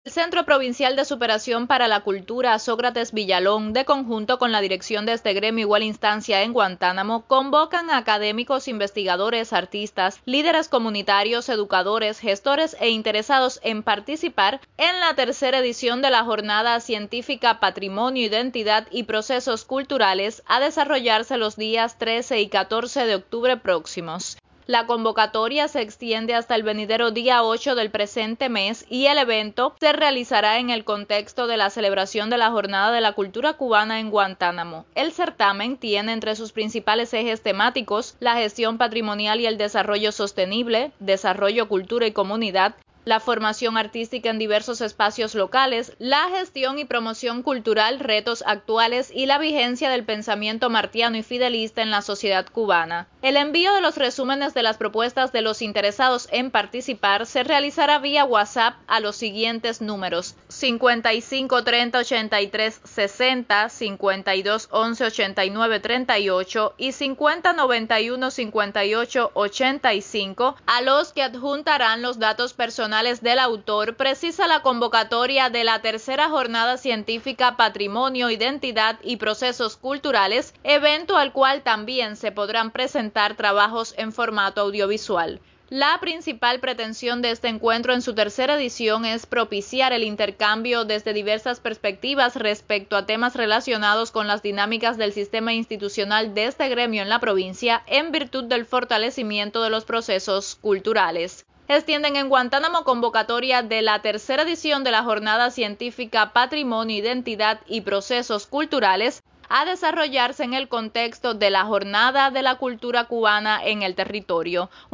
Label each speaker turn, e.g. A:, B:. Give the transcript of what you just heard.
A: El Centro Provincial de Superación para la Cultura Sócrates Villalón, de conjunto con la dirección de este gremio igual instancia en Guantánamo, convocan a académicos, investigadores, artistas, líderes comunitarios, educadores, gestores e interesados en participar en la tercera edición de la Jornada Científica Patrimonio, Identidad y Procesos Culturales, a desarrollarse los días 13 y 14 de octubre próximos. La convocatoria se extiende hasta el venidero día 8 del presente mes y el evento se realizará en el contexto de la celebración de la Jornada de la Cultura Cubana en Guantánamo. El certamen tiene entre sus principales ejes temáticos la gestión patrimonial y el desarrollo sostenible, desarrollo, cultura y comunidad, la formación artística en diversos espacios locales, la gestión y promoción cultural, retos actuales y la vigencia del pensamiento martiano y fidelista en la sociedad cubana. El envío de los resúmenes de las propuestas de los interesados en participar se realizará vía WhatsApp a los siguientes números: 55 30 83 60, 52 11 89 38 y 50 91 58 85, a los que adjuntarán los datos personales del autor. Precisa la convocatoria de la tercera Jornada Científica Patrimonio, Identidad y Procesos Culturales, evento al cual también se podrán presentar trabajos en formato audiovisual. La principal pretensión de este encuentro en su tercera edición es propiciar el intercambio desde diversas perspectivas respecto a temas relacionados con las dinámicas del sistema institucional de este gremio en la provincia, en virtud del fortalecimiento de los procesos culturales. Extienden en Guantánamo convocatoria de la tercera edición de la Jornada Científica Patrimonio, Identidad y Procesos Culturales, a desarrollarse en el contexto de la Jornada de la Cultura Cubana en el territorio.